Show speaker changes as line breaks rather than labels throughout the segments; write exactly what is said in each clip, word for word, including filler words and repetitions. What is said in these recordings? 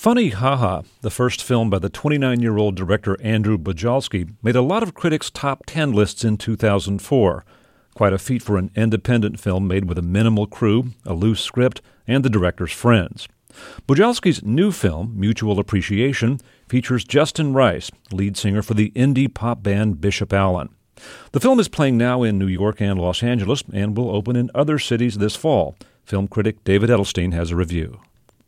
Funny Ha Ha, the first film by the twenty-nine-year-old director Andrew Bujalski, made a lot of critics' top ten lists in two thousand four. Quite a feat for an independent film made with a minimal crew, a loose script, and the director's friends. Bujalski's new film, Mutual Appreciation, features Justin Rice, lead singer for the indie pop band Bishop Allen. The film is playing now in New York and Los Angeles and will open in other cities this fall. Film critic David Edelstein has a review.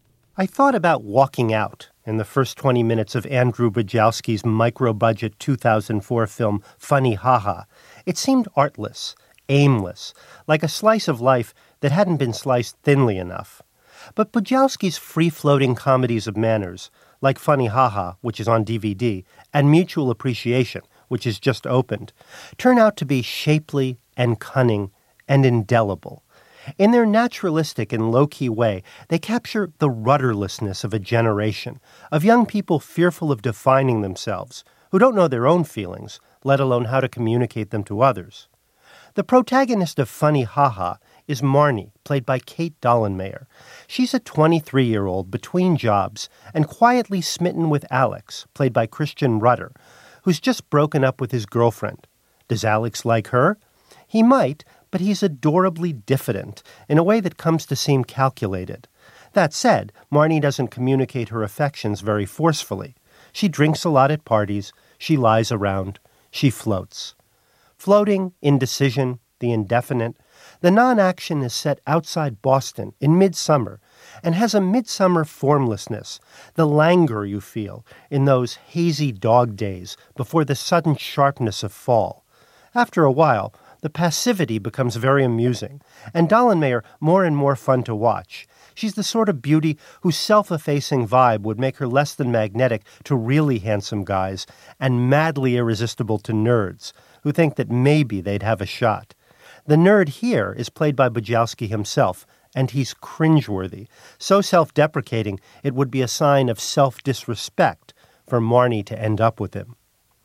I thought about walking out in the first twenty minutes of Andrew Bujalski's micro-budget two thousand four film Funny Ha Ha. It seemed artless, aimless, like a slice of life that hadn't been sliced thinly enough. But Bujalski's free-floating comedies of manners, like Funny Ha Ha, which is on D V D, and Mutual Appreciation, which is just opened, turn out to be shapely and cunning and indelible. In their naturalistic and low-key way, they capture the rudderlessness of a generation, of young people fearful of defining themselves, who don't know their own feelings, let alone how to communicate them to others. The protagonist of Funny Ha Ha is Marnie, played by Kate Dollenmayer. She's a twenty-three-year-old between jobs and quietly smitten with Alex, played by Christian Rudder, who's just broken up with his girlfriend. Does Alex like her? He might, but he's adorably diffident in a way that comes to seem calculated. That said, Marnie doesn't communicate her affections very forcefully. She drinks a lot at parties, she lies around, she floats. Floating, indecision, the indefinite, the non-action is set outside Boston in midsummer and has a midsummer formlessness, the languor you feel in those hazy dog days before the sudden sharpness of fall. After a while, the passivity becomes very amusing, and Dollenmayer more and more fun to watch. She's the sort of beauty whose self-effacing vibe would make her less than magnetic to really handsome guys and madly irresistible to nerds who think that maybe they'd have a shot. The nerd here is played by Bujalski himself, and he's cringeworthy, so self-deprecating it would be a sign of self-disrespect for Marnie to end up with him.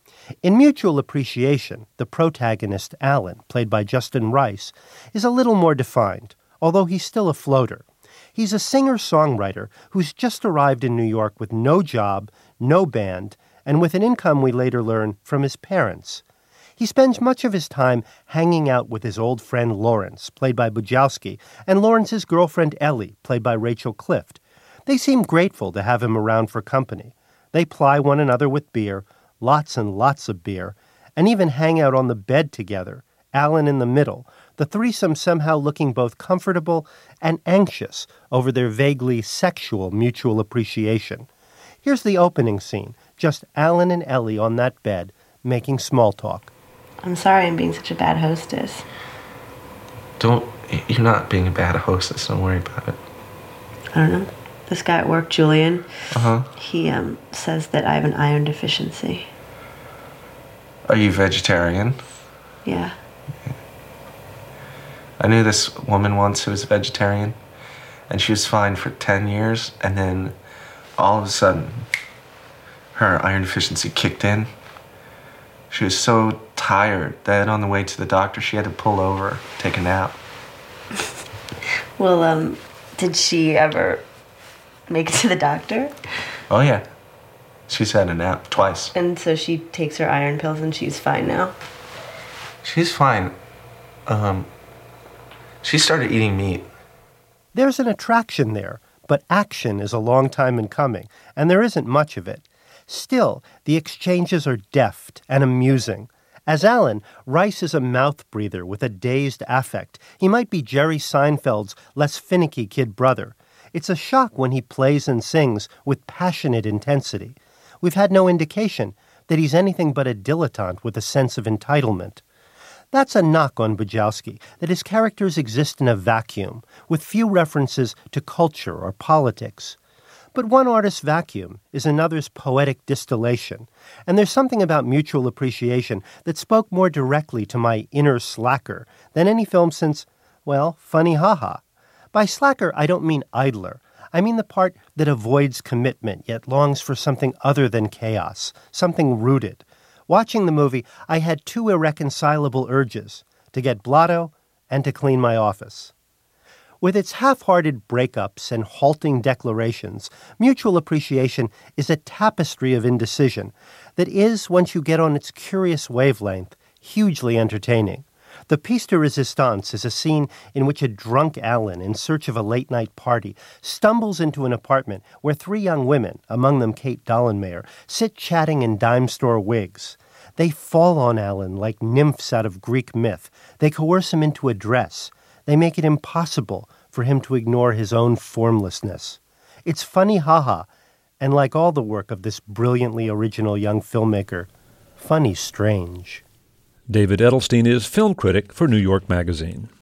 In Mutual Appreciation, the protagonist, Alan, played by Justin Rice, is a little more defined, although he's still a floater. He's a singer-songwriter who's just arrived in New York with no job, no band, and with an income we later learn from his parents. He spends much of his time hanging out with his old friend Lawrence, played by Bujalski, and Lawrence's girlfriend Ellie, played by Rachel Clift. They seem grateful to have him around for company. They ply one another with beer, lots and lots of beer, and even hang out on the bed together, Alan in the middle, the threesome somehow looking both comfortable and anxious over their vaguely sexual mutual appreciation. Here's the opening scene, just Alan and Ellie on that bed, making small talk.
I'm sorry I'm being such a bad hostess.
Don't, you're not being a bad hostess, don't worry about it.
I don't know. This guy at work, Julian,
Uh-huh.
he um says that I have an iron deficiency.
Are you vegetarian?
Yeah.
I knew this woman once who was a vegetarian, and she was fine for ten years, and then all of a sudden, her iron deficiency kicked in. She was so tired that on the way to the doctor, she had to pull over, take a nap.
Well, um, did she ever make it to the doctor?
Oh, yeah. She's had a nap twice.
And so she takes her iron pills and she's fine now?
She's fine. Um, she started eating meat.
There's an attraction there, but action is a long time in coming, and there isn't much of it. Still, the exchanges are deft and amusing. As Alan, Rice is a mouth breather with a dazed affect. He might be Jerry Seinfeld's less finicky kid brother. It's a shock when he plays and sings with passionate intensity. We've had no indication that he's anything but a dilettante with a sense of entitlement. That's a knock on Bujalski, that his characters exist in a vacuum, with few references to culture or politics. But one artist's vacuum is another's poetic distillation, and there's something about Mutual Appreciation that spoke more directly to my inner slacker than any film since, well, Funny Ha Ha. By slacker, I don't mean idler. I mean the part that avoids commitment yet longs for something other than chaos, something rooted. Watching the movie, I had two irreconcilable urges, to get blotto and to clean my office. With its half-hearted breakups and halting declarations, Mutual Appreciation is a tapestry of indecision that is, once you get on its curious wavelength, hugely entertaining. The piece de resistance is a scene in which a drunk Alan, in search of a late-night party, stumbles into an apartment where three young women, among them Kate Dollenmayer, sit chatting in dime store wigs. They fall on Alan like nymphs out of Greek myth. They coerce him into a dress. They make it impossible for him to ignore his own formlessness. It's funny ha-ha, and like all the work of this brilliantly original young filmmaker, funny strange.
David Edelstein is film critic for New York Magazine.